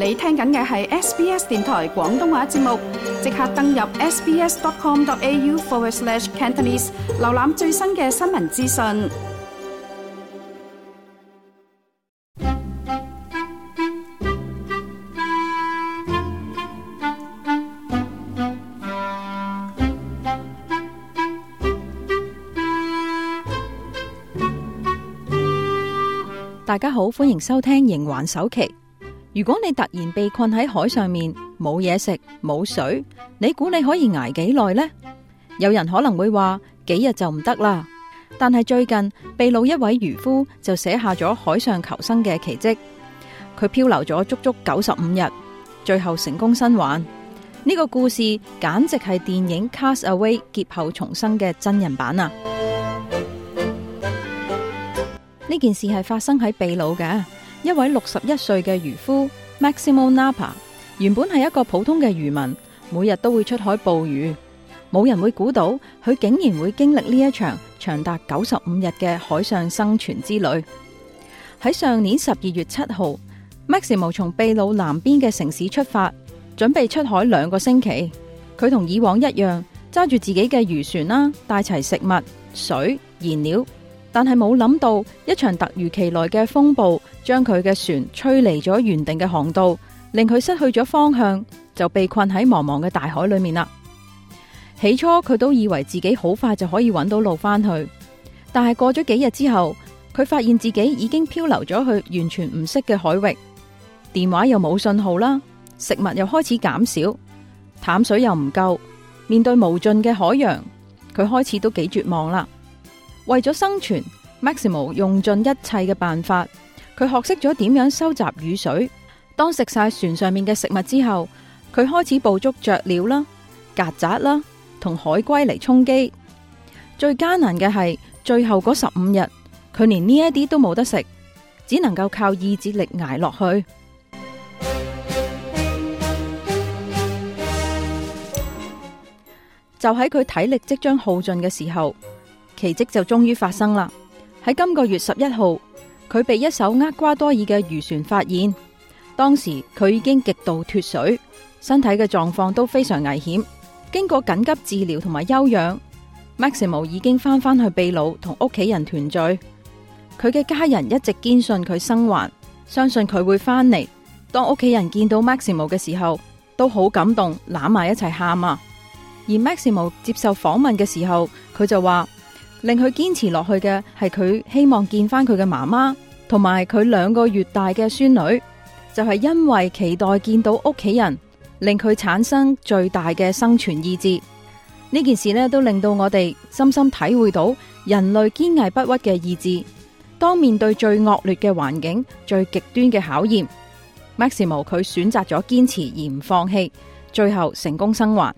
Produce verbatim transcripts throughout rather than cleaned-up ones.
你聽緊嘅係 S B S 電台廣東話節目，即刻登入 sbs.com.au forward slash Cantonese， 瀏覽最新嘅新聞資訊。 大家好，歡迎收聽營環首期。如果你突然被困喺海上面，冇嘢食冇水，你估你可以捱幾耐呢？有人可能會話幾日就唔得啦，但係最近秘魯一位漁夫就寫下咗海上求生嘅奇蹟。佢漂流咗足足九十五日，最後成功生還。呢個故事簡直係電影《Cast Away》劫後重生嘅真人版啊！呢件事係發生喺秘魯嘅一位六十一歲嘅漁夫 Maximo Napa， 原本係一個普通嘅漁民，每日都會出海捕魚。冇人會估到佢竟然會經歷呢一場長達九十五日嘅海上生存之旅。喺上年十二月七號 Maximo 從秘魯南邊嘅城市出發，準備出海兩個星期。佢同以往一樣揸住自己嘅漁船啦，帶齊食物、水、燃料。但係冇諗到，一場突如其來嘅風暴將佢嘅船吹離咗原定嘅航道，令佢失去咗方向，就被困喺茫茫嘅大海裏面啦。起初佢都以為自己好快就可以揾到路返去，但係過咗幾日之後，佢發現自己已經漂流咗去完全唔識嘅海域，電話又冇信號啦，食物又開始減少，淡水又唔夠，面對無盡嘅海洋，佢開始都幾絕望啦。為咗生存 Maximo 用盡一切嘅辦法，佢學識咗點樣收集雨水。當食晒船上面嘅食物之後，佢開始捕捉雀鳥啦、曱甴啦同海龜嚟充飢。最艱難嘅係最後嗰十五日，佢連呢一啲都冇得食，只能夠靠意志力捱落去。就喺佢體力即將耗盡嘅時候，奇蹟就終於發生啦！喺今個月十一號，佢被一艘厄瓜多爾嘅漁船發現。當時佢已經極度脫水，身體嘅狀況都非常危險。經過緊急治療同埋休養 ，Maximo 已經翻返去秘魯同屋企人團聚。佢嘅家人一直堅信佢生還，相信佢會翻嚟。當屋企人見到 Maximo 嘅時候，都好感動，攬埋一齊喊啊！而 Maximo 接受訪問嘅時候，佢就話，令佢堅持落去嘅係佢希望見翻佢嘅媽媽同埋佢兩個月大嘅孫女，就係因為期待見到屋企人，令佢產生最大嘅生存意志。呢件事呢都令到我哋深深體會到人類堅毅不屈嘅意志。當面對最惡劣嘅環境、最極端嘅考驗， Maximo 佢選擇咗堅持而唔放棄，最後成功生還。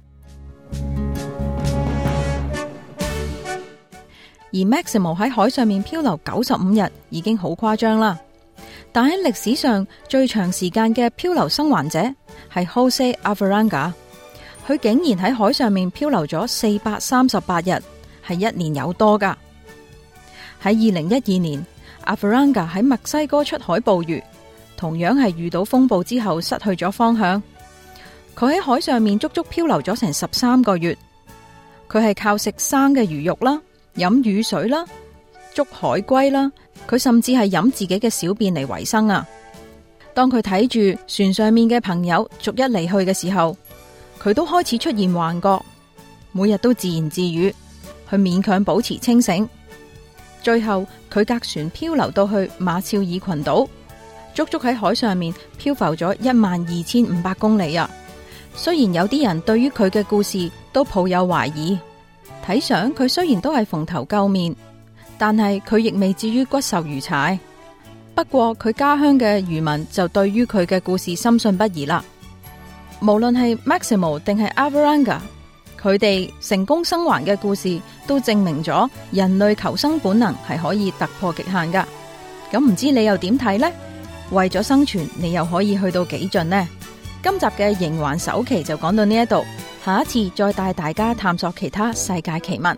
而 Maximo 喺海上面漂流九十五日已經好誇張啦，但喺歷史上最長時間嘅漂流生還者係 Jose Alvarenga， 佢竟然喺海上面漂流咗四百三十八日，係一年有多噶。喺二零一二年 Alvarenga 喺墨西哥出海捕魚，同樣係遇到風暴之後失去咗方向。佢喺海上面足足漂流咗成十三個月，佢係靠食生嘅魚肉啦，飲雨水啦，捉海龜啦，佢甚至係飲自己嘅小便嚟維生啊！當佢睇住船上面嘅朋友逐一離去嘅時候，佢都開始出現幻覺，每日都自言自語，去勉強保持清醒。最後佢隔船漂流到去馬紹爾群島，足足喺海上面漂浮咗一萬二千五百公里啊！雖然有啲人對於佢嘅故事都抱有懷疑。睇相佢雖然都係蓬頭垢面，但係佢亦未至於骨瘦如柴。不過佢家鄉嘅漁民就對於佢嘅故事深信不疑啦。無論係 Maximo 定係 Alvarenga， 佢哋成功生還嘅故事都證明咗人類求生本能係可以突破極限噶。咁唔知你又點睇呢？為咗生存，你又可以去到幾盡呢？今集嘅營環首期就講到呢一度。下一次再帶大家探索其他世界奇聞。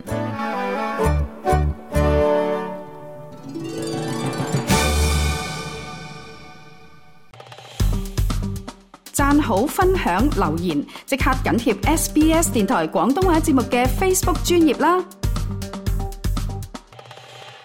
讚好、分享、留言，即刻緊貼 S B S 電台廣東話節目嘅 Facebook 專頁啦！